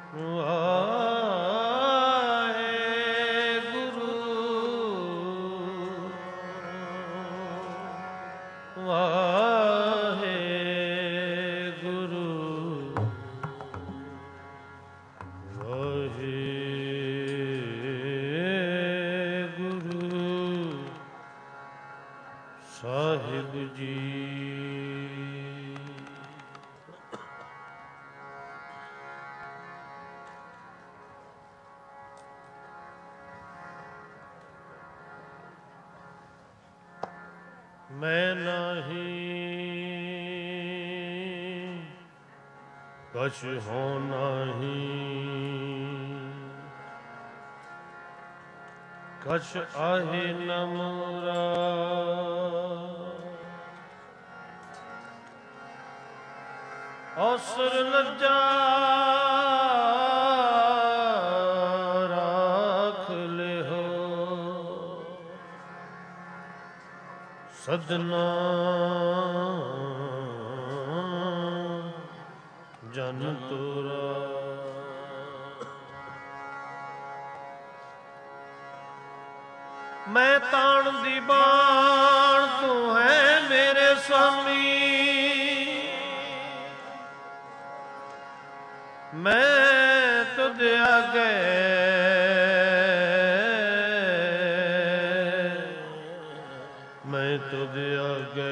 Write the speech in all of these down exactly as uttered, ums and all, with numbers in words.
ਸਾਹਿਬ ਜੀ। ਮੈਂ ਨਹੀਂ ਕਛ ਹੋ ਨਹੀਂ, ਕਛ ਆਹੇ ਨ ਮੋਰਾ। ਔਸਰ ਲੱਜਾ ਰਾਖ ਲਿਓ, ਸਦਨਾ ਜਨ ਤੁਰਾ। ਮੈਂ ਤਾਣ ਦੀ ਬਾਣ ਤੂੰ ਹੈ ਮੇਰੇ ਸੁਆਮੀ, ਮੈਂ ਤੁਧ ਆਗੇ ਮੈਂ ਤੁਧ ਆਗੇ।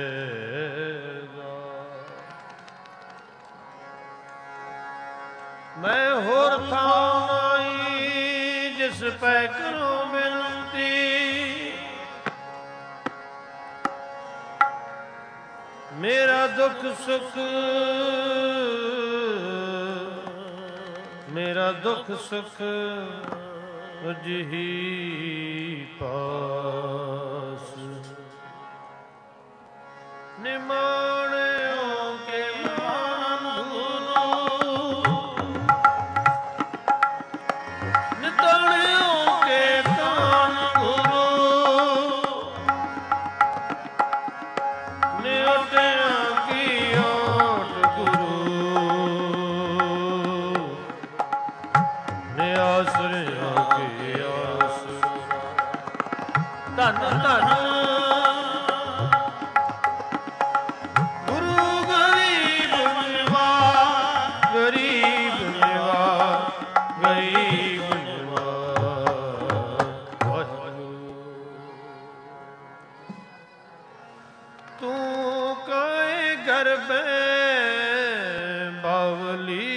ਮੈਂ ਹੋਰ ਥਾਂ ਨਾਈ ਜਿਸ ਪੈ ਕਰੋ ਬੇਨਤੀ, ਮੇਰਾ ਦੁੱਖ ਸੁਖ ਮੇਰਾ ਦੁੱਖ ਸੁਖ ਤੁਝੀ ਪਾਸ। ਨਿਮਾਣਿਓ ਕੇ ਮਾਨ ਗੁਰੂ, ਨਿਤਾਣਿਓ ਕੇ ਤਾਨ ਗੁਰੂ, ਨਿਉਟਿਆਂ ਕੀ ਓਟ ਗੁਰੂ, ਨਿਆਸਰਿਆਂ ਕੀ ਆਸ। ਧੰਨ ਧੰਨ ਗੁਰੂ ਗਰੀਬ ਨਿਵਾਜ, ਗਰੀਬ ਨਿਵਾਜ, ਗਰੀਬ ਨਿਵਾਜ। ਤੂੰ ਕਾਏ ਗਰਬੈ ਬਾਵਲੀ,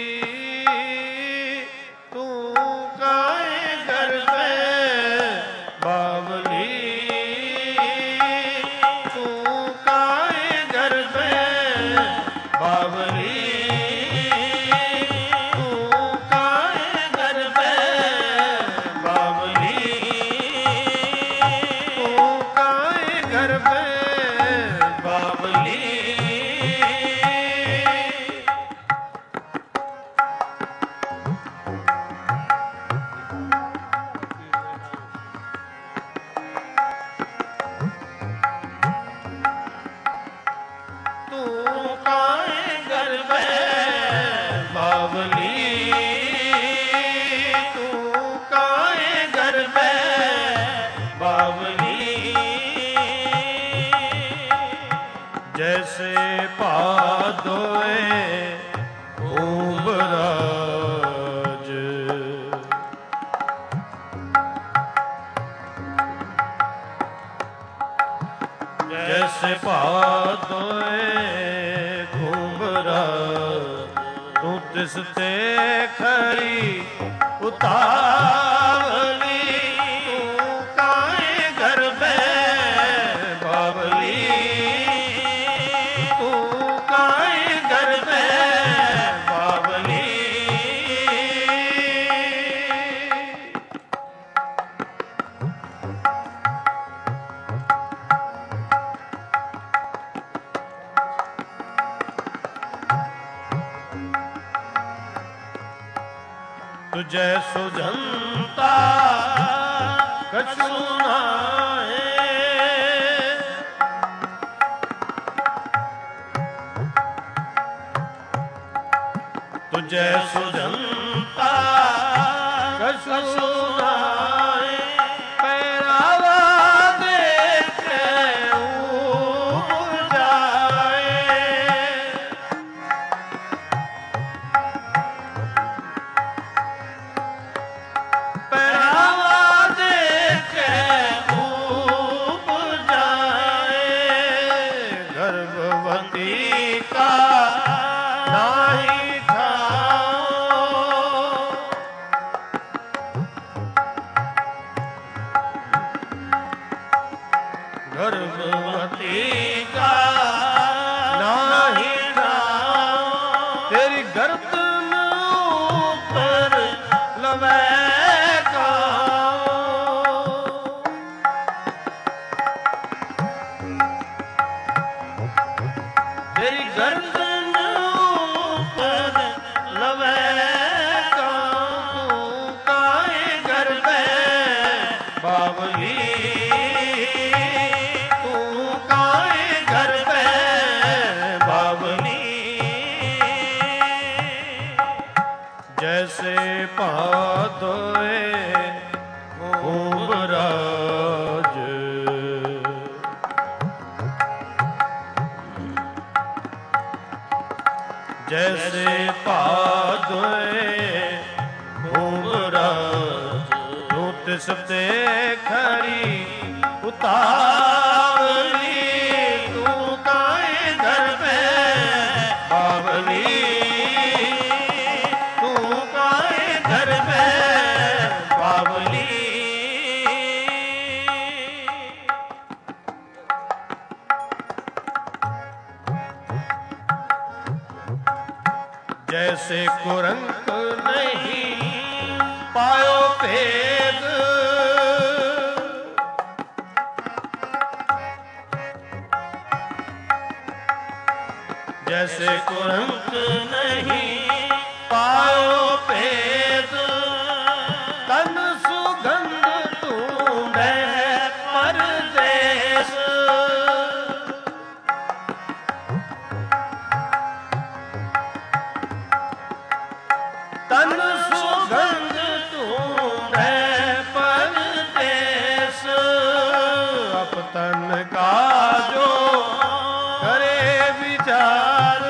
ਜੈਸੇ ਭਾਦੋਏ ਊਬਰਾਜ, ਜੈਸੇ ਭਾਦੋਏ ਊਬਰਾਜ, ਤੂੰ ਤਿਸ ਤੇ ਖਰੀ ਉਤਾਵਲੀ। ਤੂੰ ਕਾਏ ਗਰਬੈ ਬਾਵਲੀ, ਤੁਝੈ ਸੁਝੰਤਾ ਕਛੂ ਨਾਏ, ਤੁਝੈ ਸੁਜੰਤਾ ਕਛੂ ਨਾਏ ਪਹਿਰਾਵਾ ਦੇਖੈ ਉਪਜਾਏ ਪਹਿਰਾਵਾ ਦੇਖੈ ਉਪਜਾਏ ਗਰਭਵਤੀ ਕਾ ਨਾਹੀ ਠਾਓ ਗਰਭਵਤੀ ਕਾ ਨਾਹੀ ਠਾਓ ਤੇਰੀ ਗਰਦਨ ਉੱਪਰ ਲਵੈ ਤੇਰੀ ਗਰਦਨ ਉੱਪਰ ਲਵੈ ਕਾਹੂ ਕਾਏ ਘਰ ਪੈ ਬਾਵਲੀ ਤੂੰ ਕਾਏ ਘਰ ਪੈ ਬਾਵਲੀ ਜੈਸੇ ਭਾਦੋਏ ਉਬਰਾਜ ਜੈਸੇ ਭਾਦੋਏ ਉਬਰਾਜ ਤੂੰ ਤਿਸ ਤੇ ਖਰੀ ਉਤਾਵਲੀ ਤੂੰ ਕਾਏ ਘਰ ਪੈ ਬਾਵਲੀ ਤੂੰ ਕਾਏ ਘਰ ਪੈ ਬਾਵਲੀ जैसे कुरंक नहीं पायो भेद जैसे कुरंक नहीं पायो भेद तन सुगंध ढूंढे परदेस तन सुगंध ढूंढे परदेस अप तन का जो करे विचार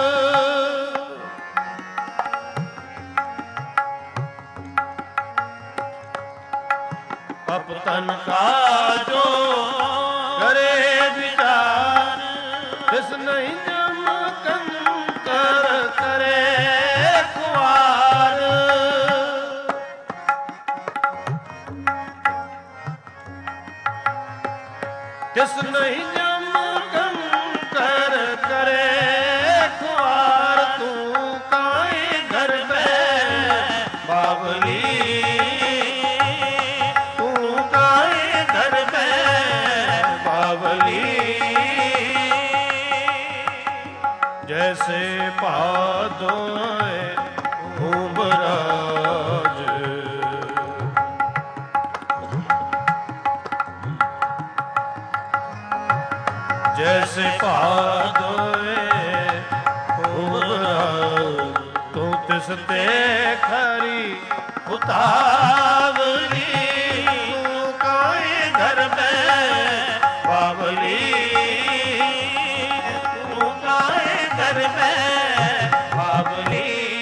अप तन का जो करे विचार जिस नहीं जम कंकर करे जिस नहीं जम कंकर करे खुआर तू काए घर पे बावली तू काए घर पे बावली जैसे भादोए उबराज जैसे भादोए उबराज तू तिस ते खरी उतावली तू काए घर पे बावली तू काए घर पे बावली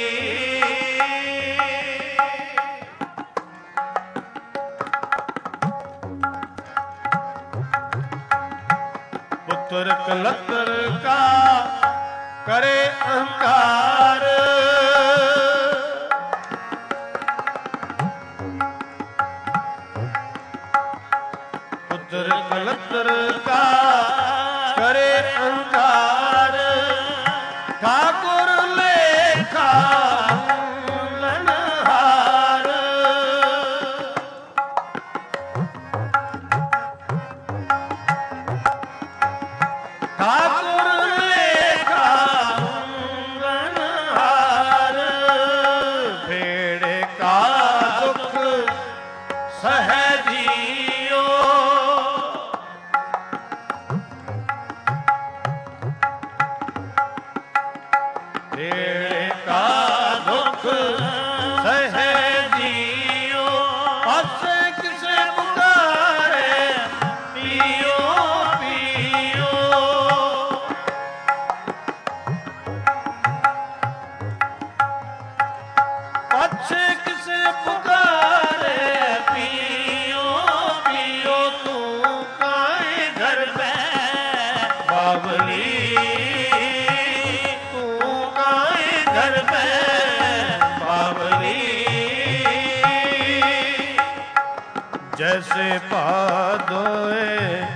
पुत्र कलत्र का करे अहंकार पुत्र कलत्र का करे अहंकार ठाकुर लेखा लनहार ठाकुर लेखा लनहार भेड़े का दुख सहजियो भेड़े का गरबे बावली जैसे पादोए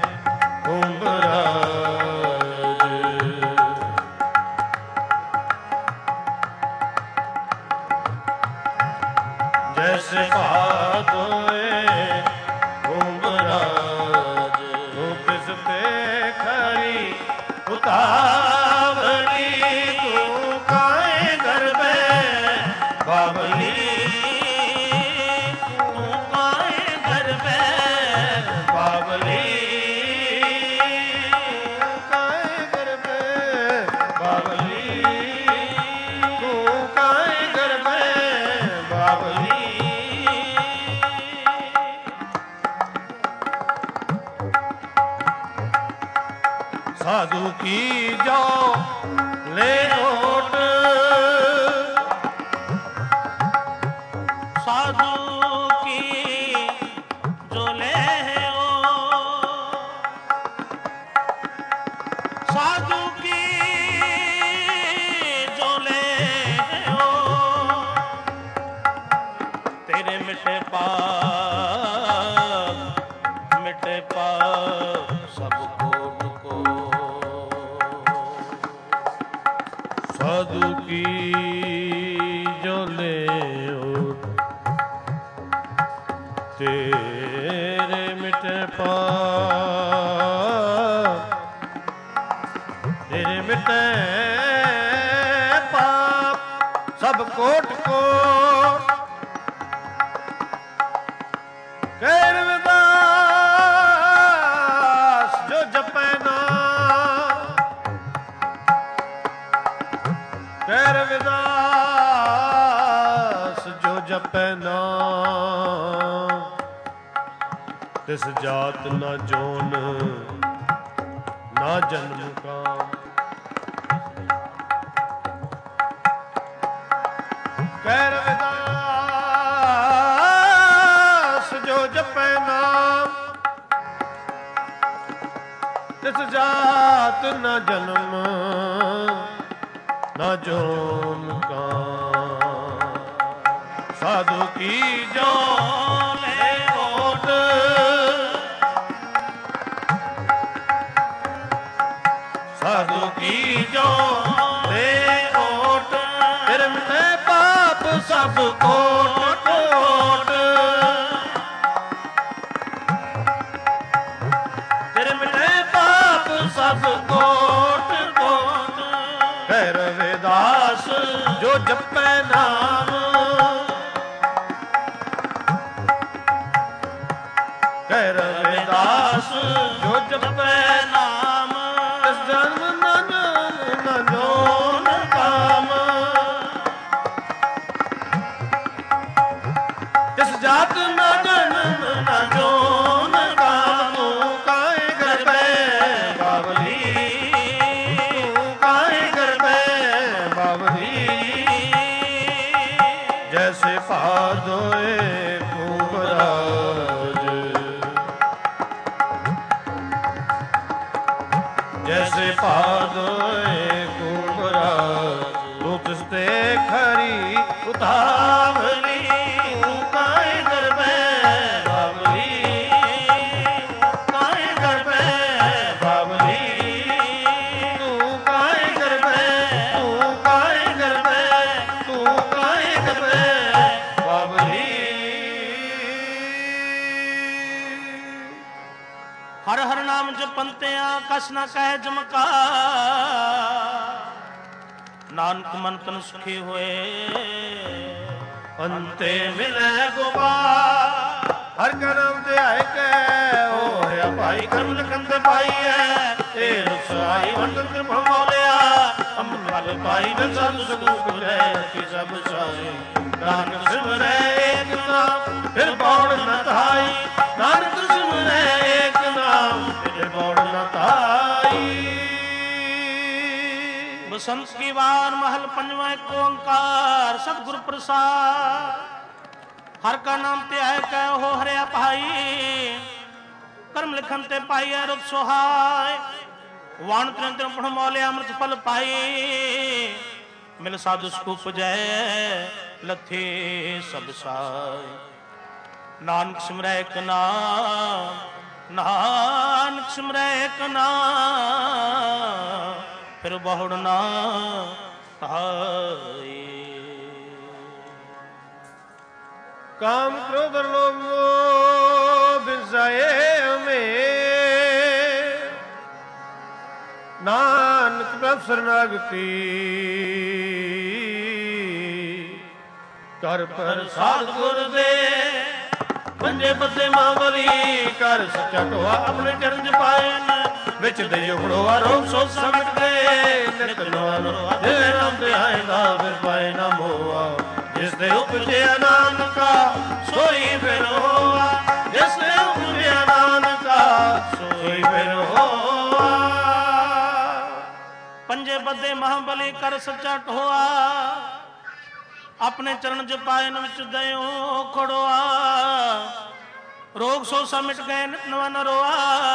जैसे भादोए घुमराज रूप पे खरी उतावली तू काए गरबे बावली तू काए गरबे बावली काए गरबे बावली तू काए गरबे बावली साधु की जाओ ले ओट साधु की जो ले ओ साधु की जो ले ओ तेरे मिटे पाप मिटे पाप सब साधु की जो ले ओट तेरे मिटे पाप तेरे मिटे पाप सब कोट को कह रविदास जो जपे ना कह रविदास जो जपे नाम तिस जात ना जोन ना जन्म काम कह रविदास जो जपे नाम तिस जात ना जन्म न जोन का साधु की जो ले ओट साधु की जो ले ओट फिर मिटे पाप सब कोट कोट फिर मिटे पाप सब कोट कोट रविदास जो जपे नाम कह रविदास जो जपे नाम तिस जन्म न न जोन काम तिस जात न जन्म न जोन काम काए गरबे बावली जैसे पादोए घुमराज जैसे पादोए घुमराज रूप से खरी उतावली तू काए गरबे बावली काए गरबे बावली तू काए गरबे तू काए गरबे तू काए गरबे बावली। हर हर नाम जपंते कस न कह जमका नानक मन तन सुखी होए अंते मिले गोपाल हर करम दे आए के ओ है भाई कर्म लखन दे पाई है ए रसाई वंदन कर भमोलिया हम वाले पाई न सब सुख है कि सब साई नानक सिमरे एक नाम फिर बौड़ न थाई नानक सिमरे एक नाम फिर बौड़ न थाई। बसंत की बार महल पंजवा एक ओंकार सतगुरु प्रसाद हर का नाम ते आए कह हो हरिया भाई कर्म लिखन ते पाई है रुत सोहाय वाण तिरंतर पढ़ मौले अमृत फल पाई ਮਿਲ ਸਾਧੂ ਸੁਖ ਉਪਜੈ ਲੱਥੇ ਸਭ ਸਾਈ। ਨਾਨਕ ਸਿਮਰੈ ਇਕ ਨਾਮ, ਨਾਨਕ ਸਿਮਰੈ ਇਕ ਨਾਮ, ਫਿਰ ਬਹੁੜ ਨਾ ਆਏ। ਕਾਮ ਕ੍ਰੋਧ ਲੋਭ ਮੋਹ ਬਿਸਾਏ ਹਮੇ, ਨਾਨਕ ਪ੍ਰਭ ਸਰਨਾਗਤੀ ਕਰ ਪ੍ਰਸਾਦ ਗੁਰ ਦੇ। ਪੰਜੇ ਬੱਦੇ ਮਾਵਲੀ ਕਰ ਸੱਚਾ ਢੋਆ, ਆਪਣੇ ਚਰਨ ਚ ਪਾਏ ਵਿੱਚ ਦੇ ਉਖੜੋਆ। ਰੋਗ ਸੋਚ ਸਮਟ ਗਏ ਨਿਤ ਨਵਾ ਨਵਾ, ਜੇ ਨਾਮ ਤੇ ਆਏਗਾ ਫਿਰ ਪਾਏ ਨਾ ਮੋਆ। ਜਿਸ ਦੇ ਉਪਜਿਆ ਨਾਨਕਾ ਸੋਈ ਫਿਰ ਹੋਆ, ਜਿਸ ਦੇ ਉਪਜਿਆ ਨਾਨਕਾ ਸੋਈ ਫਿਰ ਹੋਆ। ਪੰਜੇ ਬੱਦੇ ਮਹਾਬਲੀ ਕਰ ਸੱਚਾ ਢੋਆ, ਆਪਣੇ ਚਰਨ ਚ ਪਾਇਨ ਵਿੱਚ ਦਇਓ ਖੜੋਆ। ਰੋਗ ਸੋ ਸਮਿਟ ਗਏ ਨਿਤ ਨਵਾ ਨਰੋਆ,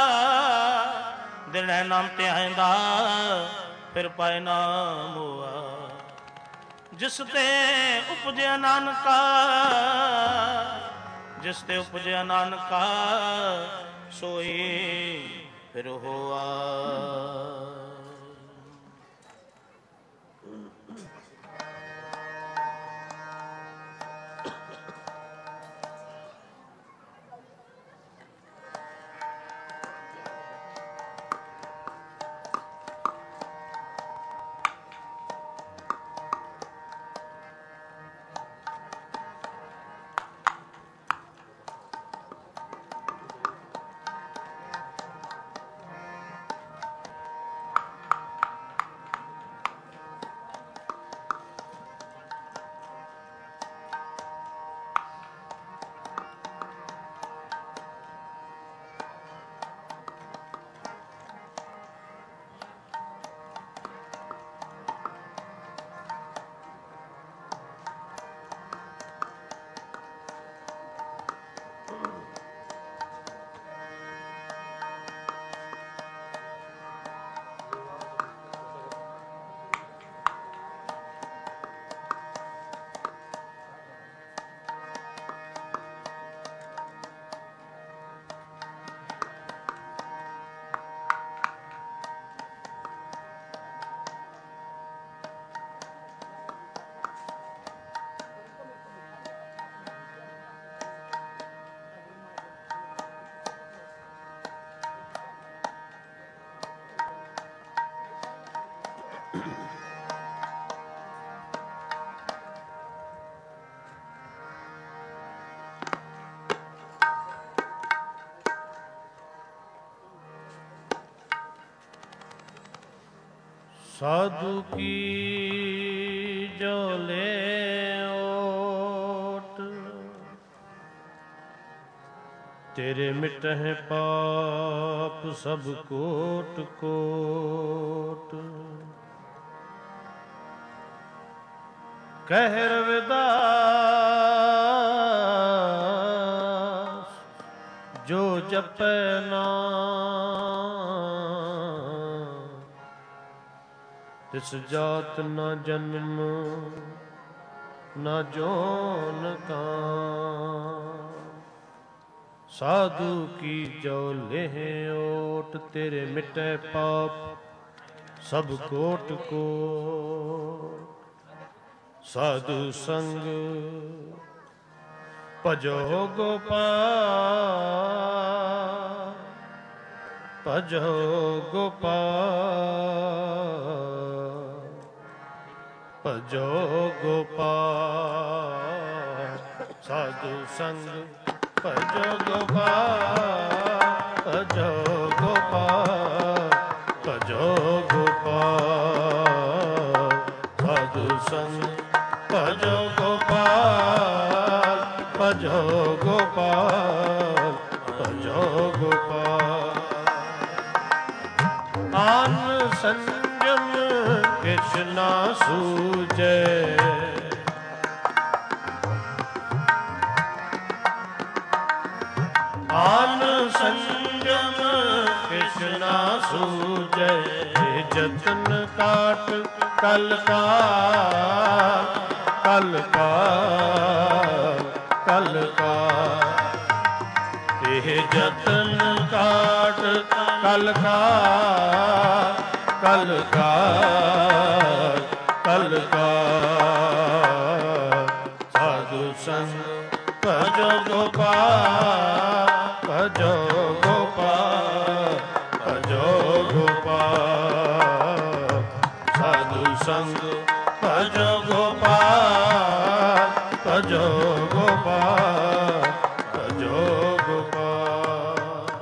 ਦਿਨ ਹੈ ਨਾਮ ਤੇ ਆਇਂਦਾ ਫਿਰ ਪਾਏ ਨਾ ਮੋਆ। ਜਿਸ ਤੇ ਉਪਜਿਆ ਨਾਨਕਾ, ਜਿਸ ਤੇ ਉਪਜਿਆ ਨਾਨਕਾ ਸੋਈ ਫਿਰ ਹੋਆ। ਸਾਧੂ ਕੀ ਜੋ ਲੈ ਓਟ, ਤੇਰੇ ਮਿਟਹਿ ਪਾਪ ਸਭ ਕੋਟ ਕੋਟ। ਕਹਿ ਰਵਿਦਾਸ ਜੋ ਜਪੈ ਨਾਮ, ਤਿਸ ਜਾਤ ਨਾ ਜਨਮ ਨਾ ਜੋਨ ਕਾਮ। ਸਾਧੂ ਕੀ ਜੋ ਲੇਹ ਓਟ, ਤੇਰੇ ਮਿਟੈ ਪਾਪ ਸਭ ਕੋਟ ਕੋਟ। ਸਾਧੂ ਸੰਗ ਭਜੋ ਗੋਪਾਲ, ਭਜੋ ਗੋਪਾਲ, ਭਜੋ ਗੋਪਾਲ। ਸਾਧੂ ਸੰਗ ਭਜੋ ਗੋਪਾਲ, ਭਜੋ ਗੋਪਾਲ, ਭਜੋ ਗੋਪਾਲ। ਸਾਧੂ ਸੰਗ ਭਜੋ ਗੋਪਾਲ, ਭਜੋ ਗੋਪਾਲ, ਭਜੋ ਗੋਪਾਲ। ਆਨ ਸੰਜਮ ਕਿਛ ਨਾ ਸੂਝੈ, ਆਨ ਸੰਜਮ ਕਿਛ ਨਾ ਸੂਝੈ। ਜਤਨ ਕਾਟ ਕਲ ਕਾਲ ਕਲ ਕਾਲ ਕਲ ਕਾਲ ਇਹ ਜਤਨ ਕਾਟ ਕਲ ਕਾਲ ਕਲ ਕਾਲ ਕਲ ਕਾਲ ਸਾਧੂ ਸੰਗ ਭਜੋ ਗੋਪਾਲ ਭਜੋ ਗੋਪਾਲ ਭਜੋ ਗੋਪਾਲ ਸਾਧੂ ਸੰਗ ਭਜੋ ਗੋਪਾਲ ਭਜੋ ਗੋਪਾਲ ਭਜੋ ਗੋਪਾਲ।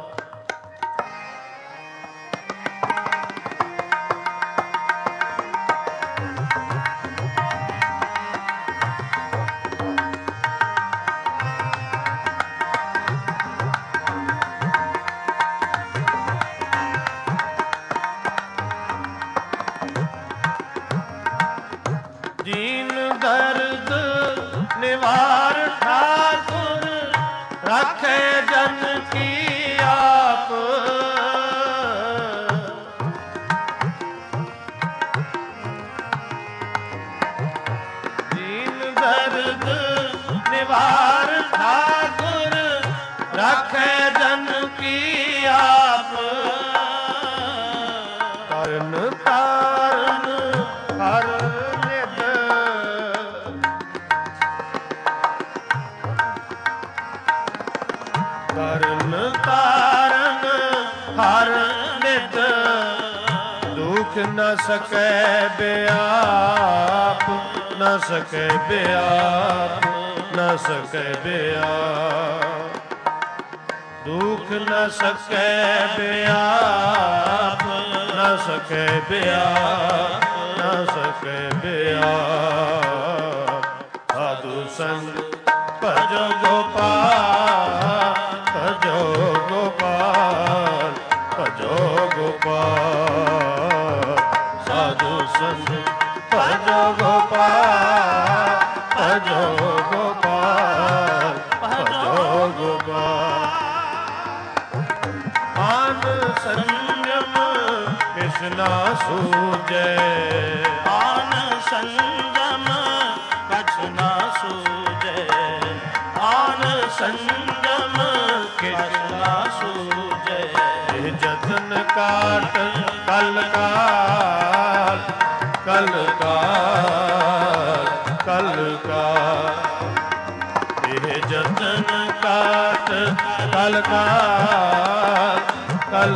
ਦੀਨ ਦਰਦ ਨਿਵਾਰ ਠਾਕੁਰ ਰਾਖੇ ਜਨ ਕੀ ਆਪ ਦੀਨ ਦਰਦ ਨਿਵਾਰ ਠਾਕੁਰ ਰਾਖੇ ਜਨ ਕੀ ਆਪ ਤਰਨ ਤਾਰਨ ਹਰ ਤਰਨ ਤਾਰਨ ਹਰ ਨਿਤ ਦੁਖ ਨ ਸਕੈ ਬਿਆਪ ਨ ਸਕੈ ਬਿਆਪ ਨ ਸਕੈ ਬਿਆਪ ਦੁਖ ਨ ਸਕੈ ਬਿਆਪ ਨ ਸਕੈ ਬਿਆਪ ਨ ਸਕੈ ਬਿਆਪ ਸਾਧੂ ਸੰਗ ਭਜੋ ਗੋਪਾਲ ਭਜੋ ਗੋਪਾਲ ਭਜੋ ਗੋਪਾਲ ਸਾਧੂ ਸੰਗ ਭਜੋ ਗੋਪਾਲ ਭਜੋ ਗੋਪਾਲ ਭਜੋ ਗੋਪਾਲ। ਆਨ ਸੰਜਮ ਕਿਸਨਾ ਸੂਜੈ ਆਨ ਸੰਜਮ ਕਛ ਨਾ ਸੂਜੈ ਆਨ ਸੰਜਮ ਕਿਛ ਨਾ ਸੂਜੈ ਇਹ ਜਤਨ ਕਾਟ ਕਲ ਕਾਲ ਕਲ ਕਾਲ ਕਲ ਕਾਲ ਇਹ ਜਤਨ ਕਾਟ ਕਲ ਕਾਲ ਕਲ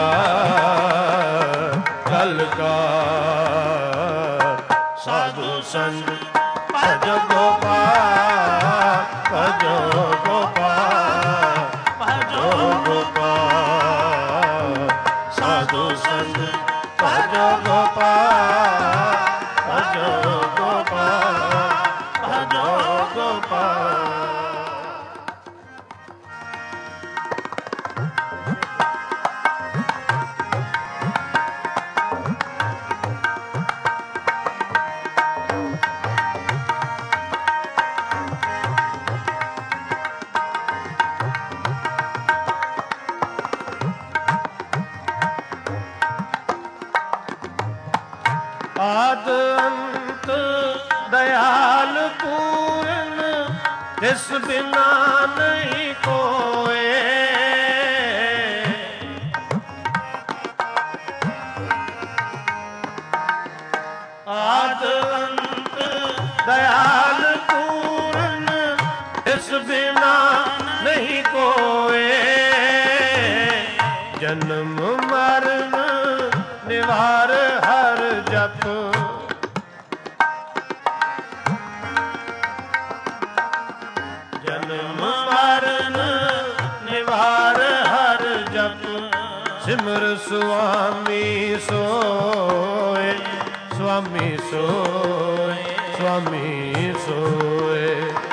ਕਾਲ ਕਲ ਕਾਲ ਸਾਧੂ ਸੰਗ ਭਜੋ ਗੋਪਾਲ ਭਜੋ ਗੋਪਾਲ ਭਜੋ ਗੋਪਾਲ ਸਾਧੂ ਸੰਗ ਭਜੋ ਗੋਪਾਲ ਭਜੋ ਗੋਪਾਲ ਭਜੋ ਗੋਪਾਲ। ਆਦ ਅੰਤ ਦਇਆਲ ਪੂਰਨ ਜਿਸ ਬਿਨਾ ਨਹੀਂ ਕੋਏ ਆਦ ਅੰਤ ਦਇਆਲ ਪੂਰਨ ਜਿਸ ਬਿਨਾ ਨਹੀਂ ਕੋਏ ਜਨਮ ਮਰਨ ਨਿਵਾਰ ਹਰ ਜਪ ਜਨਮ ਮਰਨ ਨਿਵਾਰ ਹਰ ਜਪ ਸਿਮਰ ਸੁਆਮੀ ਸੋਏ ਸੁਆਮੀ ਸੋਏ ਸੁਆਮੀ ਸੋਏ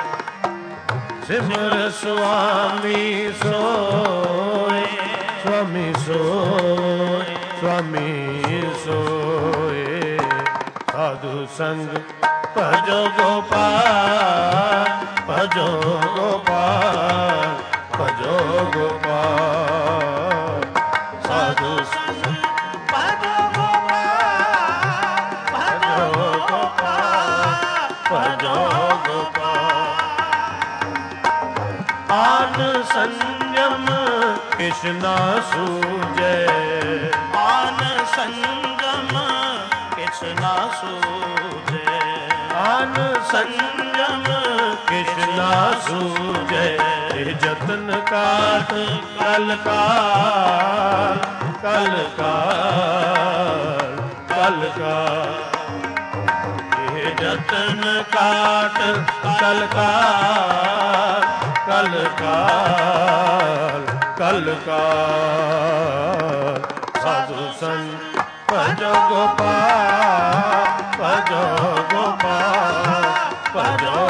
ਸਿਮਰ ਸੁਆਮੀ ਸੋਏ ਸੁਆਮੀ ਸੋਏ ਸੁਆਮੀ ਸੋਏ ਸਾਧੂ ਸੰਗ ਭਜੋ ਗੋਪਾਲ ਭਜੋ ਗੋਪਾਲ ਭਜੋ ਗੋਪਾਲ ਸਾਧੂ ਸੰਗ ਭਜੋ ਗੋਪਾਲ ਭਜੋ ਸੰਜਮ ਕਿਛ ਨਾ ਸੂਝੈ। ਆਨ ਸੰਜਮ ਕਿਛ ਨਾ ਸੂਝੈ। ਆਨ ਸੰਜਮ ਕਿਛ ਨਾ ਸੂਝੈ। ਇਹ ਜਤਨ ਕਾਟ ਕਲ ਕਾਲ ਕਲ ਕਾਲ ਕਲ ਕਾਲ। ਇਹ ਜਤਨ ਕਾਟ ਕਲ ਕਾਲ ਕਲ ਕਾਲ ਕਲ ਕਾਲ। ਸਾਧੂ ਸੰਗ ਭਜੋ ਗੋਪਾਲ ਭਜੋ ਗੋਪਾਲ ਭਜੋ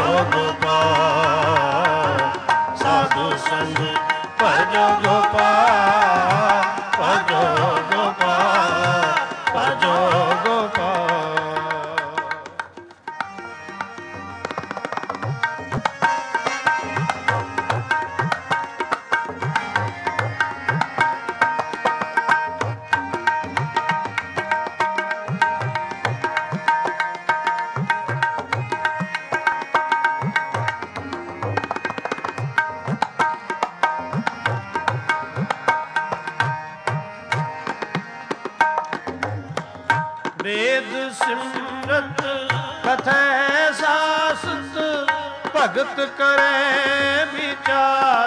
ਗੋਪਾਲ। ਸਾਧੂ ਸੰਗ ਭਜੋ ਗੋਪਾਲ ਭਜੋ ਗੋਪਾਲ ਭਜੋ ਗੋਪਾਲ। ਵੇਦ ਸਿਮਰਤ ਕਥੈ ਸਾਸਤ ਭਗਤ ਕਰੈ ਵਿਚਾਰ।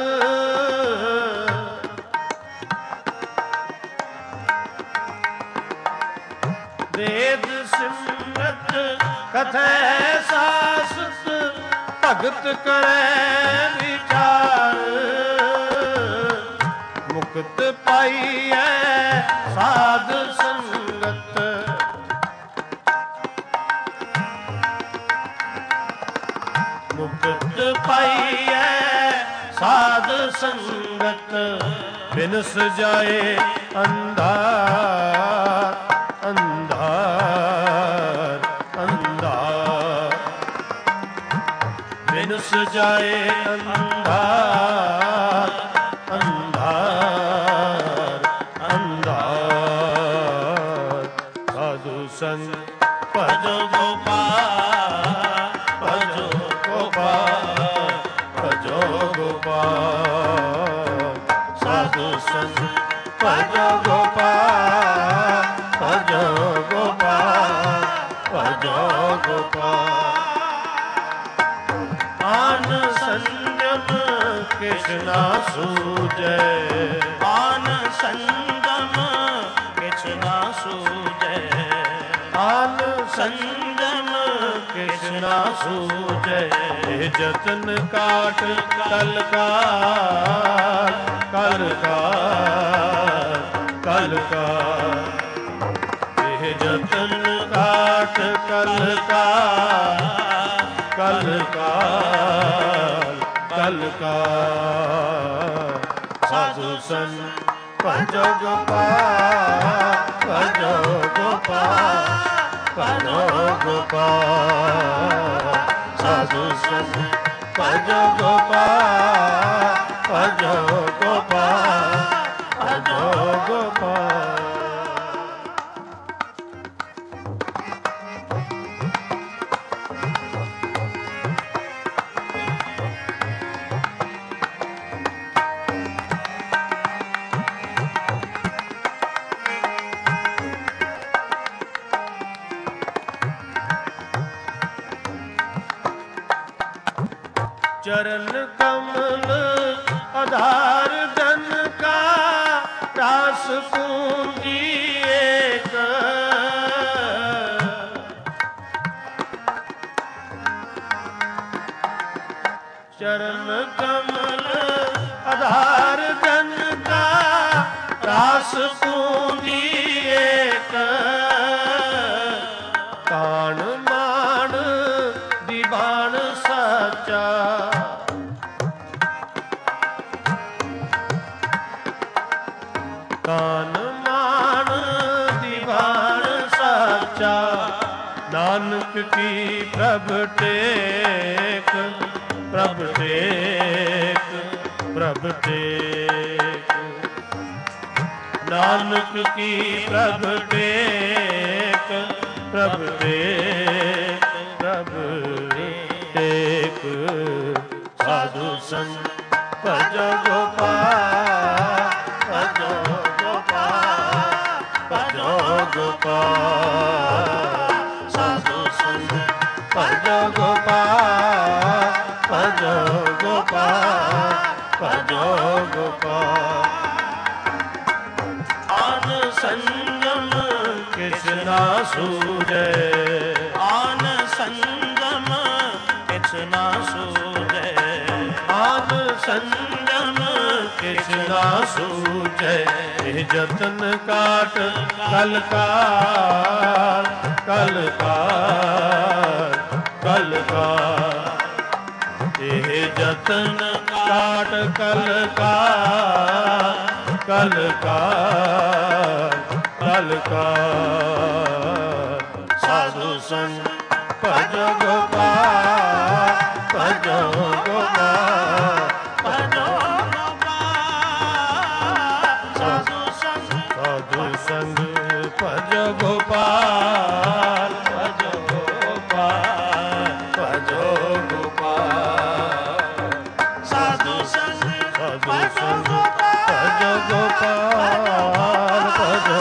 ਵੇਦ ਸਿਮਰਤ ਕਥੈ ਸਾਸਤ ਭਗਤ ਕਰੈ ਵਿਚਾਰ। ਮੁਕਤ ਪਾਈਐ ਸਾਧ ਸੰਗਤ। ਮੁਕਤ ਪਾਈਐ ਸਾਧ ਸੰਗਤ। ਬਿਨ ਸਜਾਏ ਅੰਧਾਰ ਅੰਧਾਰ ਅੰਧਾਰ। ਬਿਨ ਸਜਾਏ ਅੰਧਾਰ ਅੰਧਾਰ ਅੰਧਾਰ। ਸਾਧੂ ਸੰਗ ਭਜੋ ਗੋਪਾਲ ਭਜੋ ਗੋਪਾਲ ਭਜੋ ਗੋਪਾਲ। ਸਾਧੂ ਸੰਗ ਭਜੋ ਗੋਪਾਲ ਭਜੋ ਗੋਪਾਲ ਭਜੋ ਗੋਪਾਲ। ਆਨ ਸੰਜਮ ਕਿਛ ਨਾ ਸੂਝੈ। ਆਨ ਸੰਜਮ ਕਿਛ ਨਾ ਸੂਝੈ। ਆਨ ਸੰਜਮ ਕਿਛ ਨਾ ਸੂਝੈ। ਇਹ ਜਤਨ ਕਾਟ ਕਲ ਕਾਲ ਕਲ ਕਾਲ ਕਲ ਕਾਲ। ਇਹ ਜਤਨ ਕਾਟ ਕਲ ਕਾਲ ਕਲ ਕਾਲ ਕਲ ਕਾਲ। ਸਾਧੂ ਸੰਗ ਭਜੋ ਗੋਪਾਲ ਭਜੋ ਗੋਪਾਲ ਭਜੋ ਗੋਪਾਲ। ਸਾਧੂ ਸੰਗ ਭਜੋ ਗੋਪਾਲ ਭਜੋ ਗੋਪਾਲ ਭਜੋ ਗੋਪਾਲ। चरण कमल आधार जन का रास पूंजी एक। चरण कमल आधार जन का रास पूंजी एक। कान मान दीवान सच्चा कान मान दीवान सच्चा। नानक की प्रभ टेक प्रभ टेक प्रभ टेक। नानक की प्रभ टेक प्रभ टेक प्रभ टेक। साधु संग भजो ਭਜੋ ਗੋਪਾਲ ਭਜੋ ਗੋਪਾਲ ਭਜੋ ਗੋਪਾਲ ਆਨ ਸੰਜਮ ਕਿਛ ਨਾ ਸੂਝੈ ਆਨ ਸੰਜਮ ਕਿਛ ਨਾ ਸੂਝੈ ਆਨ ਸੰਜਮ ਕਿਛ ਨਾ ਸੂਝੈ ਇਹ ਜਤਨ ਕਾਟ ਕਲ ਕਾਲ ਕਲ ਕਾਲ ਕਲ ਕਾਲ ਇਹ ਜਤਨ ਕਾਟ ਕਲ ਕਾਲ ਕਲ ਕਾਲ ਕਲ ਕਾਲ ਸਾਧੂ ਸੰਗ ਭਜੋ ਗੋਪਾਲ ਭਜੋ ਗੋਪਾਲ ਭਜੋ ਸਾਧੂ ਸੰਗ ਸਾਧੂ ਸੰਗ ਭਜੋ ਗੋਪਾਲ ਭਜੋ ਗੋਪਾਲ ਭਜੋ ਗੋਪਾਲ ਸਾਧੂ ਸੰਗ ਸਾਧੂ ਸੰਗ ਭਜੋ ਗੋਪਾਲ ਭਜੋ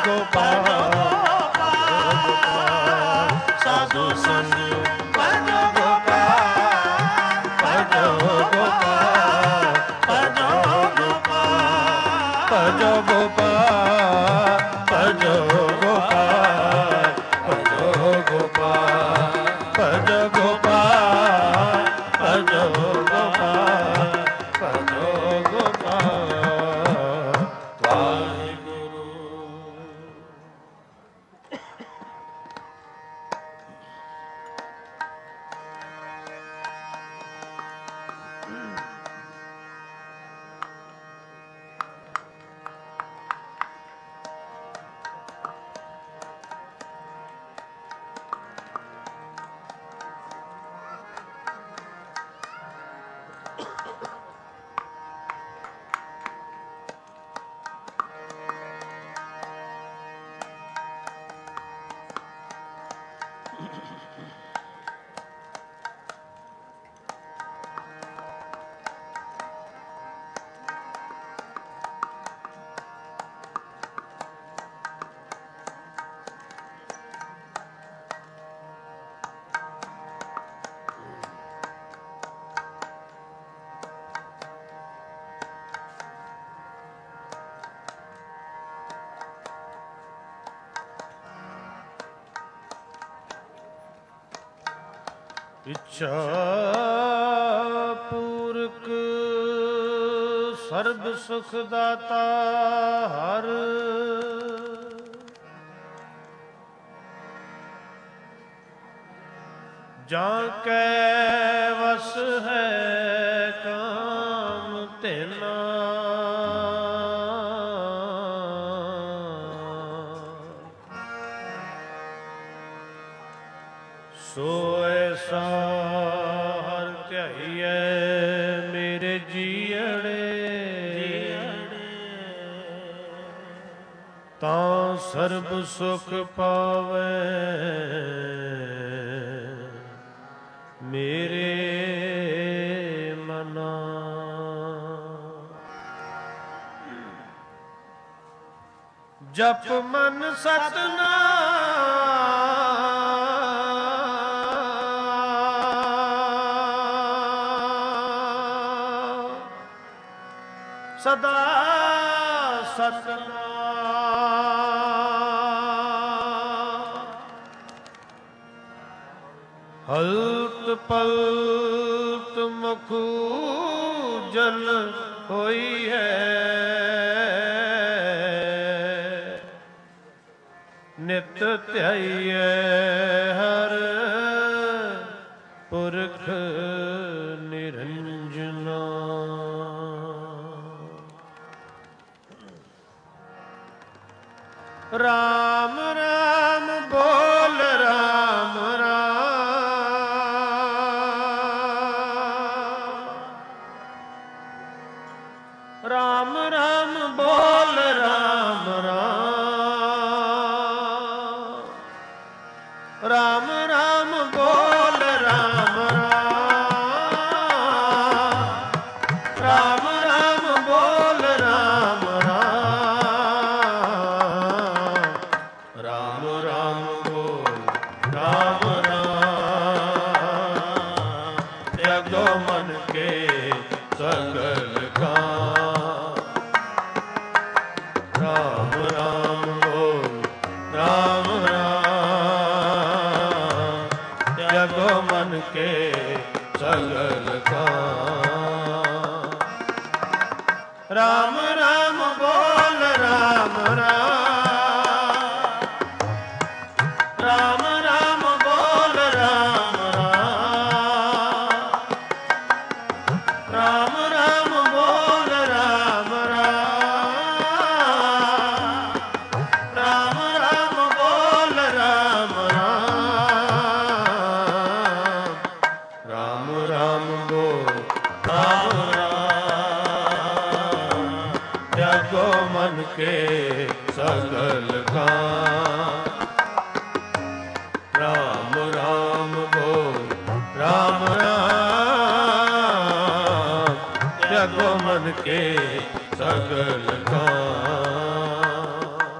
ਗੋਪਾਲ ਸਾਧੂ ਸੰਗ ਭਜੋ ਗੋਪਾਲ ਭਜੋ ਗੋਪਾਲ ਭਜੋ ਗੋਪਾਲ ਭਜੋ ਗੋਪਾਲ ਭਜੋ ਗੋਪਾਲ ਭਜੋ ਗੋਪਾਲ ਭਜੋ ਗੋਪਾਲ ਭਜੋ ਗੋਪਾਲ ਭਜੋ ਗੋਪਾਲ ਵਾਹਿਗੁਰੂ। ਇੱਛਾ ਪੂਰਕ ਸਰਬ ਸੁਖ ਦਾਤਾ ਹਰ ਜਾਂ ਕੈ ਵਸ ਹੈ ਕਾਮ ਤੇਨਾ ਸੋ ਐਸਾ ਹਰ ਧਿਆਈਐ ਮੇਰੇ ਜੀਅੜੇ ਤਾਂ ਸਰਬ ਸੁਖ ਪਾਵੈ ਮੇਰੇ ਮਨਾ। ਜਪ ਮਨ ਸਤਿਨਾਮ ਸਦਾ ਸਤਿਨਾਮ ਹਲਤ ਪਲਤ ਮੁਖ ਜਲ ਹੋਈ ਹੈ ਨਿਤ ਧਿਆਈਐ ਹਰ ਪੁਰਖ ਨਿਰੰਜਨਾ। ਰਾਮ ਰਾਮ ਬੋਲ ਰਾਮ ਰਾਮ ਰਾਮ ਰਾਮ ਬੋਲ ਰਾਮ ਰਾਮ ਰਾਮ ਰਾਮ ਬੋਲ ਰਾਮ ਰਾਮ ਰਾਮ ਰਾਮ ਬੋਲ ਰਾਮ ਰਾਮ ਜਗੋ ਮਨ ਕੇ ਸਗਲ ਕਾਮ। ਰਾਮ ਰਾਮ ਬੋਲ ਰਾਮ ਰਾਮ, ਰਾਮ ਰਾਮ ਬੋਲ ਰਾਮ ਰਾਮ, ਰਾਮ ਰਾਮ ਬੋਲ ਰਾਮ ਰਾਮ, ਰਾਮ ਰਾਮ ਬੋਲ ਰਾਮ ਰਾਮ, ਰਾਮ ਰਾਮ ਬੋਲ ਰਾਮ ਰਾਮ, ਜਗੋ ਮਨ ਕੇ ਸਗਲ ਕਾਮ। ਰਾਮ ਰਾਮ ਬੋਲ ਰਾਮ ਰਾਮ, ਜਗੋ ਮਨ ਕੇ ਸਗਲ ਕਾਮ।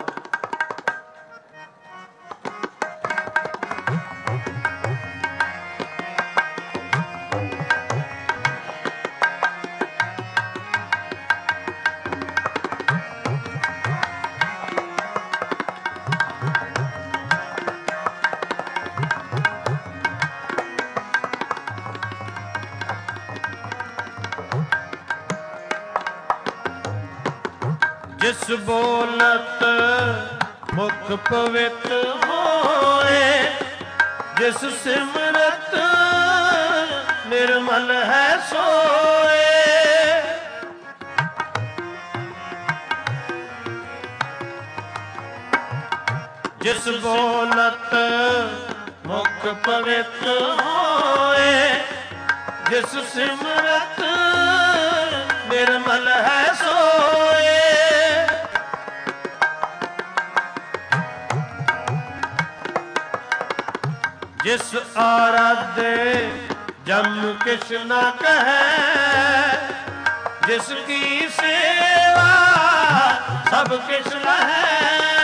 ਜਿਸ ਬੋਲਤ ਮੁਖ ਪਵਿੱਤ ਹੋਏ, ਜਿਸ ਸਿਮਰਤ ਨਿਰਮਲ ਹੈ ਸੋਏ। ਜਿਸ ਬੋਲਤ ਮੁਖ ਪਵਿੱਤ ਹੋਏ, ਜਿਸ ਸਿਮਰਤ ਨਿਰਮਲ ਹੈ ਸੋਏ। ਜਿਸ ਆਰਾਧੇ ਜਮ ਕਿਛ ਨਾ ਕਹੈ, ਜਿਸ ਕੀ ਸੇਵਾ ਸਭ ਕਿਛ ਲਹੈ।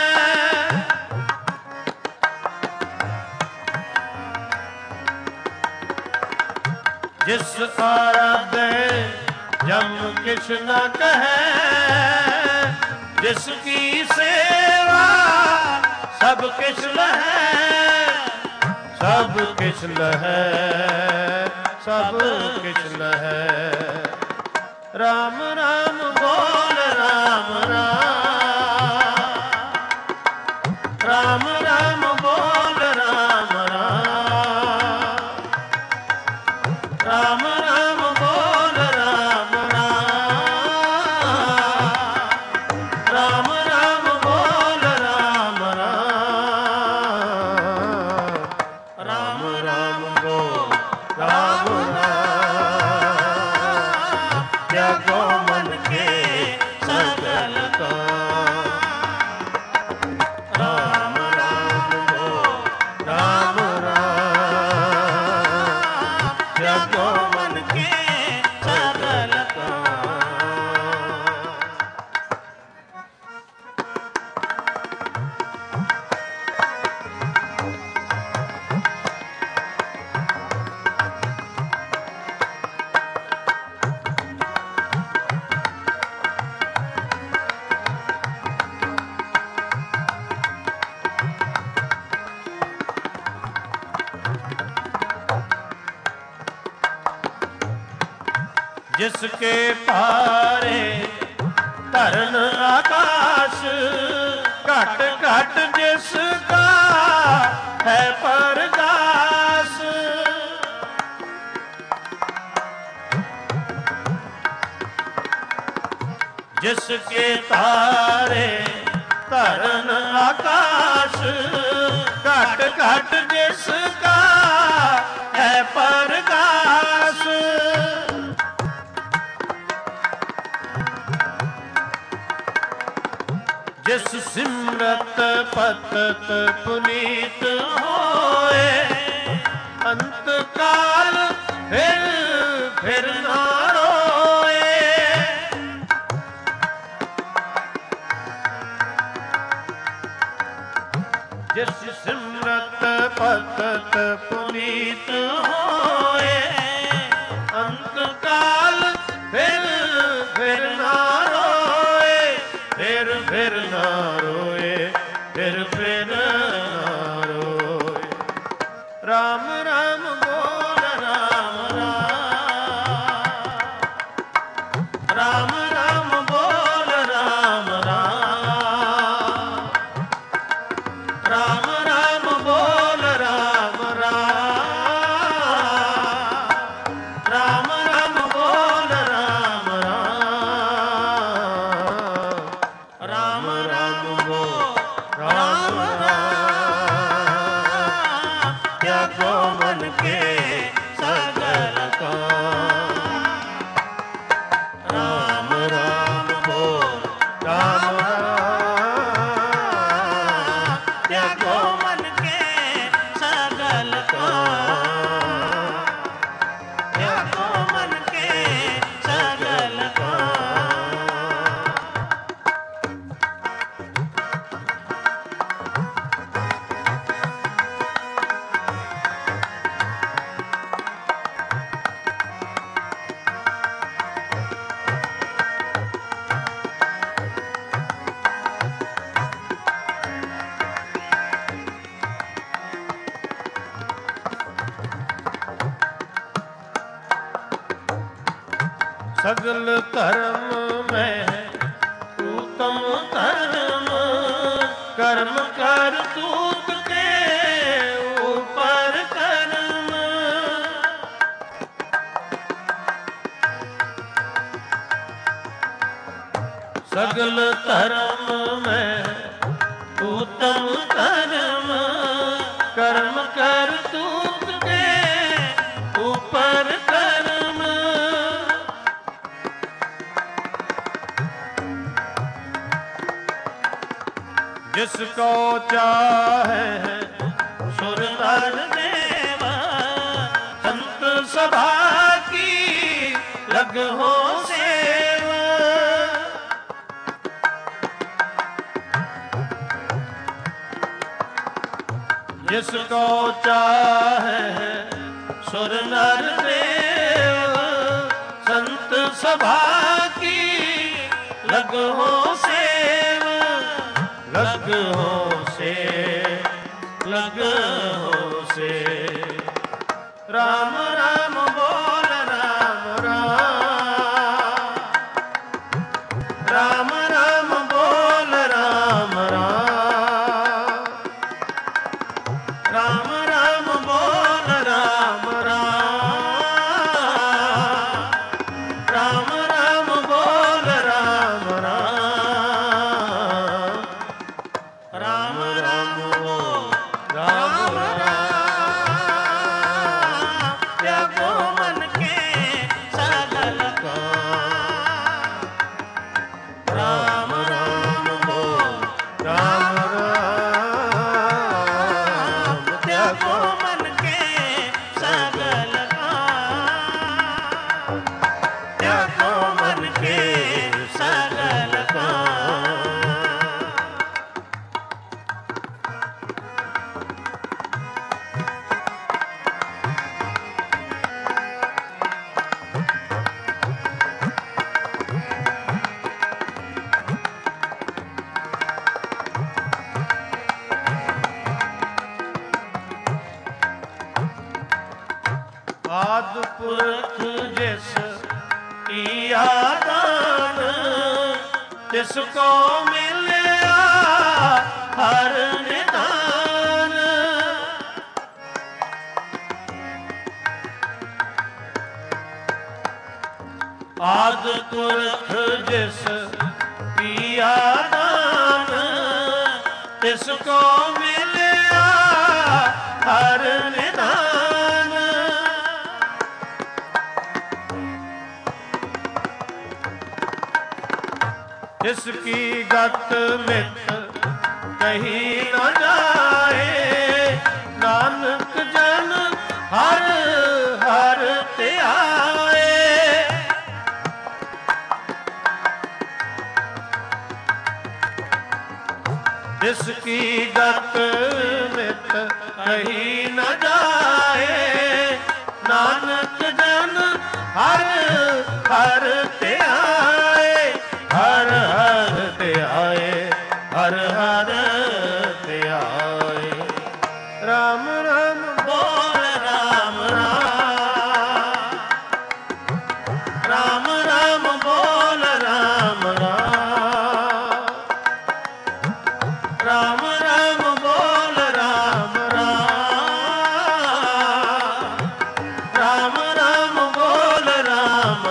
ਜਿਸ ਆਰਾਧੇ ਜਮ ਕਿਛ ਨਾ ਕਹੈ, ਜਿਸ ਕੀ ਸੇਵਾ ਸਭ ਕਿਛ ਲਹੈ। ਸਭ ਕਿਛ ਲਹੈ, ਸਭ ਕਿਛ ਲਹੈ। ਰਾਮ ਰਾਮ ਬੋਲ ਰਾਮ ਰਾਮ, ਰਾਮ ਰਾਮ ਬੋਲ ਰਾਮ ਰਾਮ, ਰਾਮ ਰਾਮ ਬੋਲ ਰਾਮ ਰਾਮ, ਰਾਮ ਰਾਮ ਬੋਲ ਰਾਮ ਰਾਮ, ਰਾਮ ਰਾਮ ਬੋਲ ਰਾਮ ਰਾਮ, ਜਗੋ ਮਨ ਕੇ ਸਗਲ ਕਾਮ। ਰਾਮ ਰਾਮ ਬੋਲ ਰਾਮ ਰਾਮ, ਜਗੋ ਮਨ ਕੇ ਸਗਲ ਕਾਮ। जिसके पारे धरन आकाश, घट घट जिसका है परगास। जिसके तारे धरन आकाश, घट घट जिसका है परगास। जिस सिमरत पतत पुनीत होए, अंत काल फिर फिर ना रोए। जिस सिमरत पतत पुनीत होए, अंत काल फिर फिर ना रोए। फिर फिर ना रोए, फिर फिर ना रोए। राम राम सगल धर्म में उत्तम धर्म, कर्म कर तूत के ऊपर कर्म। सगल धर्म में उत्तम धर्म, कर्म कर तूत के ऊपर कर्म। जिसको चाहे सुर नर देवा, संत सभा की लग हो सेवा। जिसको चाहे सुर नर देव, संत सभा की लग हो सेव। लग हो से लग हो से राम राम बोल राम राम, राम राम बोल राम राम, राम राम बोल राम राम, राम राम बोल राम राम, राम राम बोल राम राम। त्यागो मन के सगल काम, राम राम बोल राम राम। त्यागो मन के सगल काम, त्यागो मन के सगल काम। आदि पुरख जिस किया दान, तिसको मिलया हर निदान। आदि पुरख जिस किया दान, तिसको मिलया हर निदान। इसकी गत मित कही न जाए, नानक जन हर हर त्याए। इसकी गत मित कही न जाए, नानक जन हर हर त्याए। हर हर त्याए, हर हर त्याए। राम राम बोल राम राम, राम राम बोल राम राम, राम राम बोल राम राम, राम राम बोल राम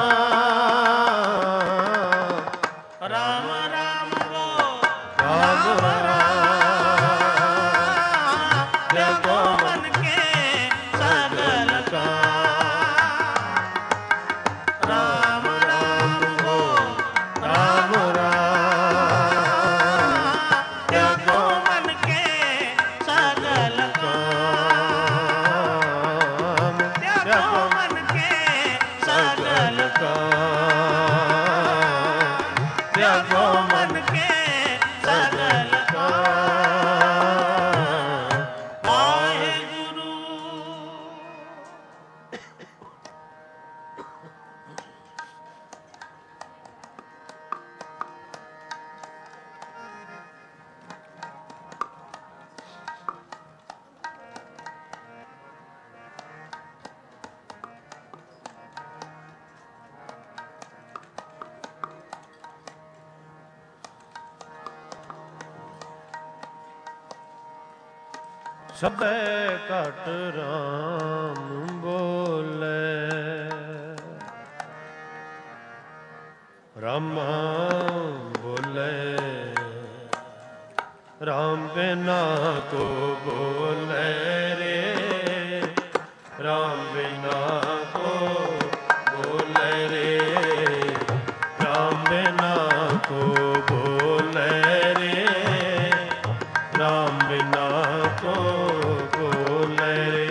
राम, राम राम बोल राम राम। त्यागो मन के सगल काम, राम राम बोल राम राम। त्यागो मन के सगल काम, त्यागो मन के सगल काम, त्यागो मन के सगल काम। वाहेगुरु। ਸਭੈ ਘਟ ਰਾਮ ਬੋਲੇ। ਰਾਮਾ ਬੋਲੇ ਰਾਮ ਬਿਨਾ ਕੋ ਬੋਲੇ ਰੇ, ਰਾਮ ਬਿਨਾ ਕੋ ਬੋਲੇ ਰੇ, ਰਾਮ ਬਿਨਾ ਕੋ ਬੋਲੇ ਰੇ, ਰਾਮ ਬਿਨਾ ਕੋ ਬੋਲੇ ਰੇ।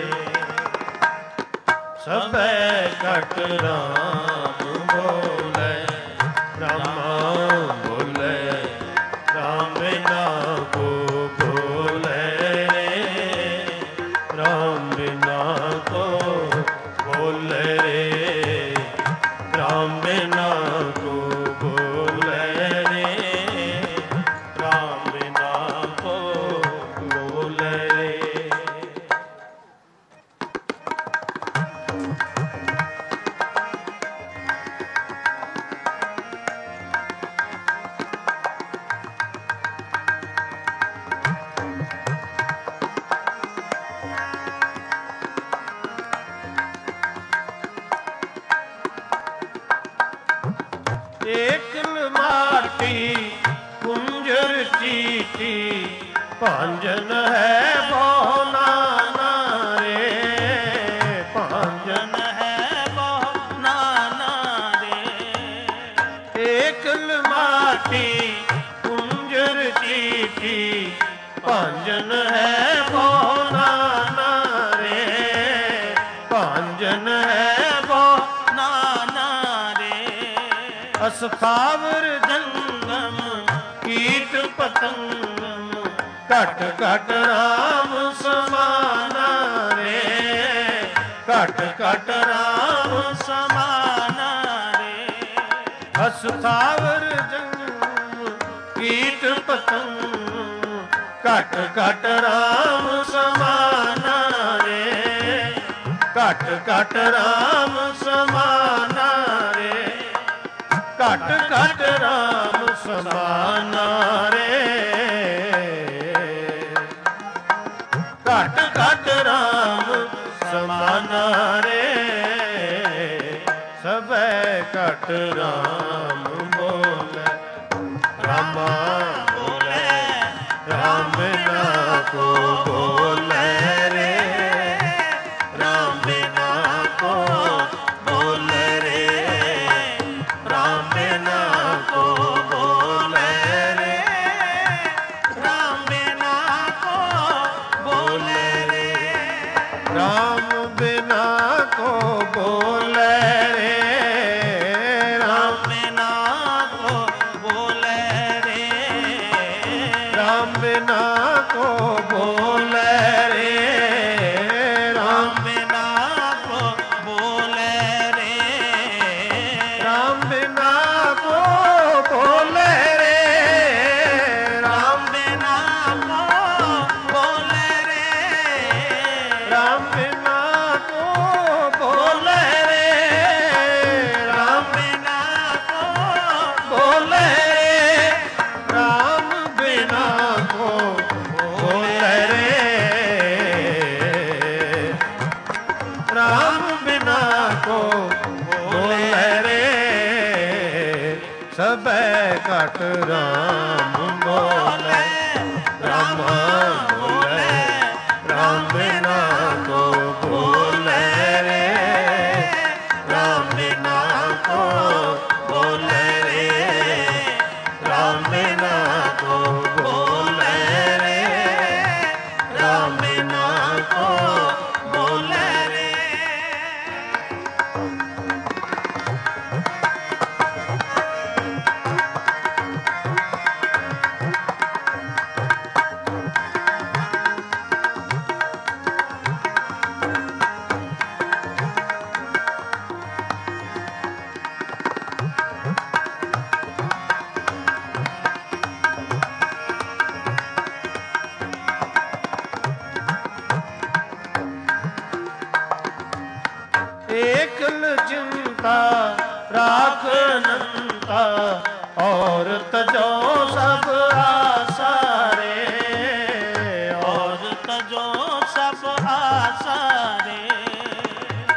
ਸਭੈ ਘਟ ਰਾਮ ਬੋਲੇ, ਰਾਮਾ ਬੋਲੇ ਰਾਮ ਬਿਨਾ ਕੋ ਬੋਲੇ ਰੇ, ਰਾਮ ਬਿਨਾ ਕੋ ਬੋਲੇ ਰੇ, ਰਾਮ ਬਿਨਾ ਕੋ ਬੋਲੇ ਰੇ, ਰਾਮ ਬਿਨਾ ਕੋ ਬੋਲੇ ਰੇ। ਏਕਲ ਮਾਟੀ ਕੁੰਜਰ ਚੀਟੀ, ਭਾਂਜਨ ਹੈ ਬਹੁ ਨਾਨਾ ਰੇ, ਭਾਂਜਨ ਹੈ ਬਹੁ ਨਾਨਾ ਰੇ। ਏਕਲ ਮਾਟੀ ਕੁੰਜਰ ਚੀਟੀ, ਭਾਂਜਨ ਹੈ ਬਹੁ ਨਾਨਾ ਰੇ, ਭਾਂਜਨ ਹੈ ਬਹੁ ਨਾਨਾ ਰੇ। ਅਸਥਾਵਰ ਜੰਗਮ ਕੀਟ ਪਤੰਗਮ, ਘਟ ਘਟ ਰਾਮ ਸਮਾਨਾ ਰੇ, ਘਟ ਘਟ ਰਾਮ ਸਮਾਨਾ ਰੇ। ਅਸਥਾਵਰ ਜੰਗਮ ਕੀਟ ਪਤੰਗਮ, ਘਟ ਘਟ ਰਾਮ ਸਮਾਨਾ ਰੇ, ਘਟ ਘਟ ਰਾਮ ਸਮਾਨਾ ਰੇ, ਘਟ ਘਟ ਰਾਮ ਸਮਾਨਾ ਰੇ, ਘਟ ਘਟ ਰਾਮ ਸਮਾਨਾ ਰੇ। ਸਭੈ ਘਟ ਰਾਮ ਬੋਲੇ, ਰਾਮਾ ਬੋਲੇ ਰਾਮ ਬਿਨਾ ਕੋ ਬੋਲੇ ਰੇ, ਰਾਮ ਬਿਨਾ ਕੋ ਬੋਲੇ ਰੇ, ਰਾਮ ਬਿਨਾ ਕੋ ਬੋਲੇ ਰੇ, ਰਾਮ ਬਿਨਾ ਕੋ ਬੋਲੇ ਰੇ, ਰਾਮ ਬਿਨਾ ਕੋ ਬੋਲੇ ਰੇ, ਰਾਮ ਬਿਨਾ ਕੋ ਬੋਲੇ ਰੇ, ਰਾਮ ਬਿਨਾ ਕੋ ਬੋਲੇ ਰੇ, ਰਾਮ ਬਿਨਾ ਕੋ ਬੋਲੇ ਰੇ, ਰਾਮ ਬਿਨਾ ਕੋ ਬੋਲੇ ਰੇ, ਰਾਮ ਬਿਨਾ ਕੋ ਬੋਲੇ ਰੇ, ਰਾਮ ਬਿਨਾ ਕੋ ਬੋਲੇ ਰੇ, ਰਾਮ ਬਿਨਾ ਕੋ ਬੋਲੇ ਰੇ, ਰਾਮ ਬਿਨਾ ਕੋ ਬੋਲੇ ਰੇ, ਰਾਮ ਬਿਨਾ ਕੋ ਬੋਲੇ ਰੇ। ਸਭੈ ਘਟ ਰਾਮ ਬੋਲੇ, ਰਾਮਾ ਬੋਲੇ ਰਾਮ ਬਿਨਾ ਕੋ ਬੋਲੇ ਰੇ, ਰਾਮ ਬਿਨਾ ਕੋ ਬੋਲੇ ਰੇ, ਰਾਮ ਬਿਨਾ ਕੋ ਬੋਲੇ ਰੇ, ਰਾਮ ਬਿਨਾ ਕੋ ਬੋਲੇ ਰੇ। एकल चिंता राख अनंता और तजो सब आसारे, और तजो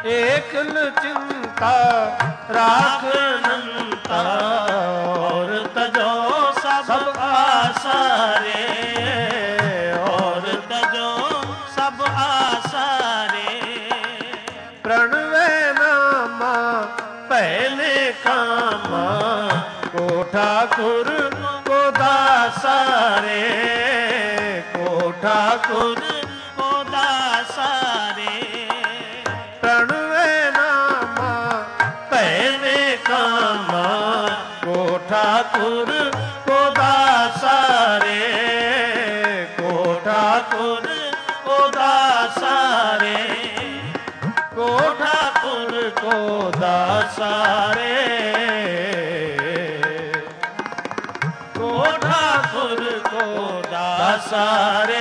ਏਕਲ ਚਿੰਤਾ ਰਾਖ ਅਨੰਤਾ ਔਰ ਤਜੋ ਸਭ ਆਸਾਰੇ ਔਰ ਤਜੋ ਸਭ ਆਸਾਰੇ ਪ੍ਰਣਵੈ ਨਾਮਾ ਭੈ ਨੇ ਕਾਮਾ ਕੋ ਠਾਕੁਰ ਕੋ ਦਾਸਾਰੇ ਕੋ ਠਾਕੁਰ ਕੋ ਦਾਸਾਰੇ ਪ੍ਰਣਵੈ ਨਾਮਾ ਭੈ ਨੇ ਕਾਮਾ ਕੋ ਠਾਕੁਰ ਕੋ ਦਾਸਾਰੇ ਕੋ ਠਾਕੁਰ ਕੋ ਦਾਸਾਰੇ ਕੋ ਠਾਕੁਰ ਕੋ ਦਾਸਾਰੇ ਕੋ ਠਾਕੁਰ ਕੋ ਦਾਸਾਰੇ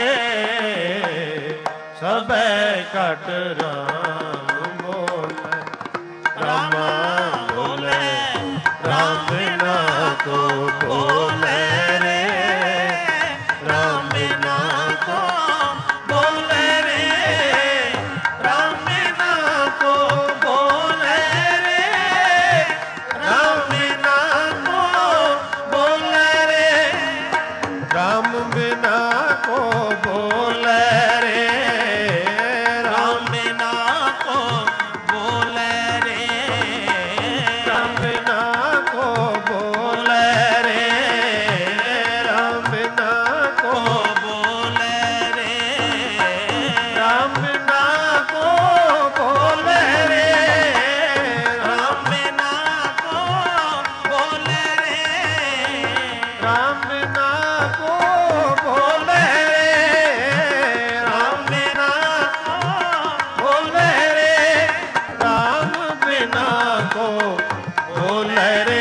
ਸਭੈ ਘਟ ਰਾਮ ਬੋਲੇ ਰਾਮਾ ਬੋਲੇ ਰਾਮ ਬਿਨਾ ਕੋ ਬੋਲੇ ਰੇ ਰਾਮ ਬਿਨਾ ਕੋ ਬੋਲੇ ਰੇ ਰਾਮ ਬਿਨਾ ਕੋ ਬੋਲੇ ਰੇ ਰਾਮ ਬਿਨਾ ਕੋ ਬੋਲੇ ਰੇ ਰਾਮ ਬਿਨਾ ਕੋ ਬੋਲੇ ਰੇ ਰਾਮ ਬਿਨਾ ਕੋ ਬੋਲੇ ਰੇ ਰਾਮ ਬਿਨਾ ਕੋ ਬੋਲੇ ਰੇ ਰਾਮ ਬਿਨਾ ਕੋ ਬੋਲੇ ਰੇ ਰਾਮ ਬਿਨਾ ਕੋ ਬੋਲੇ ਰੇ ਰਾਮ ਬਿਨਾ ਕੋ ਬੋਲੇ ਰੇ ਰਾਮ ਬਿਨਾ ਕੋ ਬੋਲੇ ਰੇ ਰਾਮ ਬਿਨਾ ਕੋ ਬੋਲੇ ਰੇ ਰਾਮ ਬਿਨਾ ਕੋ ਬੋਲੇ ਰੇ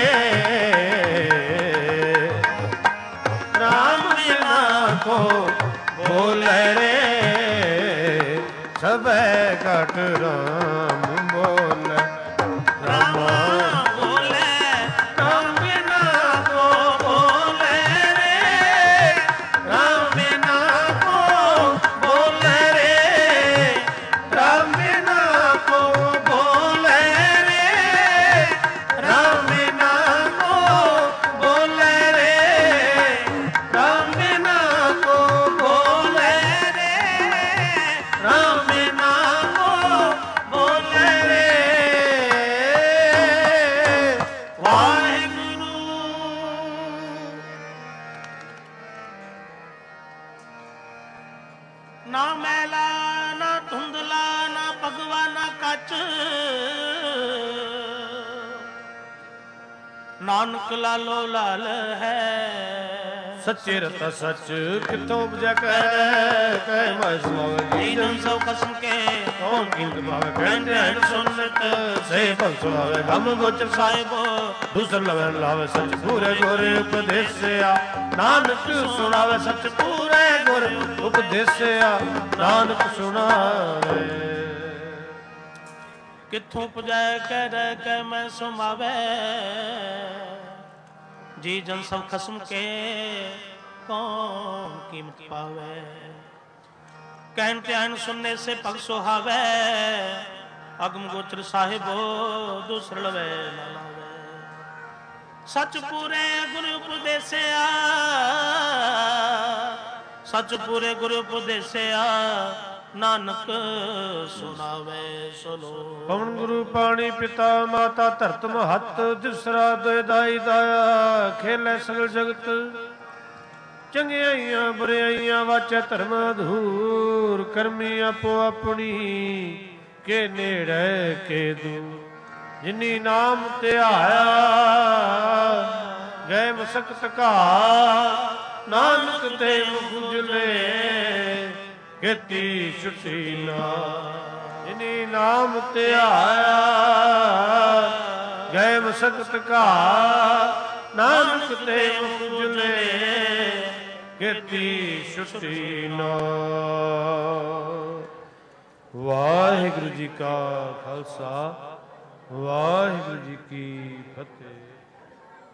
ਰਾਮ ਬਿਨਾ ਕੋ ਬੋਲੇ ਰੇ ਸਭੈ ਘਟ ਰਾਮ ਬੋਲੇ ਰਾਮਾ ਬੋਲੇ ਰਾਮ ਬਿਨਾ ਕੋ ਬੋਲੇ ਰੇ ਰਾਮ ਬਿਨਾ ਕੋ ਬੋਲੇ ਰੇ ਰਾਮ ਬਿਨਾ ਕੋ ਬੋਲੇ ਰੇ ਰਾਮ ਬਿਨਾ ਕੋ ਬੋਲੇ ਰੇ ਰਾਮ ਬਿਨਾ ਕੋ ਬੋਲੇ ਰੇ ਰਾਮ ਬਿਨਾ ਕੋ ਬੋਲੇ ਰੇ ਵਾਹਿਗੁਰੂ ਨਾ ਮੈਲਾ ਨਾ ਧੁੰਦਲਾ ਨਾ ਭਗਵਾ ਨਾ ਕੱਚ ਨਾਨਕ ਲਾਲੋ ਲਾਲ ਹੈ ਸੱਚੇ ਰਤਾ ਸੱਚ ਕਿਥੋਂ ਉਪਜੈ ਕਹਿ ਕਹਿ ਮੈਂ ਸੁਣਾਵੇ ਜੀ ਜਨ ਸਭ ਕਸਮ ਕੇ ਕੌਣ ਕੀਮਤ ਭਾਵੇ ਕਹਿਣ ਧਿਆਨ ਸੁਨਤ ਸੇ ਭਗਤ ਸੁਣਾਵੇ ਗਮ ਗੋਚਰ ਸਾਹਿਬੋ ਦੂਸਰ ਲਵੈ ਲਾਵੇ ਸੱਚ ਪੂਰੇ ਗੁਰ ਉਪਦੇਸਿਆ ਨਾਨਕ ਸੁਣਾਵੇ ਸੱਚ ਪੂਰੇ ਗੁਰ ਉਪਦੇਸਿਆ ਨਾਨਕ ਸੁਣਾਵੇ ਕਿੱਥੋਂ ਪੁਜਾਇ ਕਹਿ ਰਹਿ ਕਹਿ ਮੈਂ ਸੁਮਾਵੇ ਜੀ ਜਨ ਸਭ ਖਸਮ ਕੇ ਕੌਣ ਕੀਮਤ ਪਾਵੇ ਕਹਿਣ ਧਿਆਨ ਸੁਨਨੇ ਸੇ ਭਗ ਸੁਹਾਵੇ ਅਗਮ ਗੋਚਰ ਸਾਹਿਬੋ ਦੂਸਰ ਲਵੇ ਨਾ ਲਾਵੇ ਸੱਚ ਪੂਰੇ ਗੁਰ ਉਪਦੇਸਿਆ ਸੱਚ ਪੂਰੇ ਗੁਰ ਉਪਦੇਸਿਆ ਨਾਨਕ ਸੁਣਾਵੇ ਸੁਨੋ ਪਵਨ ਗੁਰੂ ਪਾਣੀ ਪਿਤਾ ਮਾਤਾ ਧਰਤ ਮਹੱਤ ਦਿਸਰਾ ਦੋਇ ਦਾਈ ਦਾਇਆ ਖੇਲੇ ਸਗਲ ਜਗਤ ਚੰਗਿਆਈਆਂ ਬੁਰਾਈਆਂ ਵਾਚੈ ਧਰਮ ਅਧੂਰ ਕਰਮੀ ਆਪੋ ਆਪਣੀ ਕੇ ਨੇੜੇ ਕੇ ਦੂਰ ਜਿਨੀ ਨਾਮ ਧਿਆਇਆ ਗਏ ਮਸਕਤ ਘਾ ਨਾਨਕ ਤੇ ਮੁਖ ਉਜਲੇ ਕੀਤੀ ਛੁੱਟੀ ਨਾ ਜਿਨੀ ਨਾਮ ਧਿਆਇਆ ਗਏ ਮਸਕਤ ਘਾ ਨਾਨਕ ਤੇ ਮੁਖ ਉਜਲੇ ਕੀਤੀ ਛੁੱਟੀ ਨਾ ਵਾਹਿਗੁਰੂ ਜੀ ਕਾ ਖਾਲਸਾ ਵਾਹਿਗੁਰੂ ਜੀ ਕੀ ਫਤਿਹ।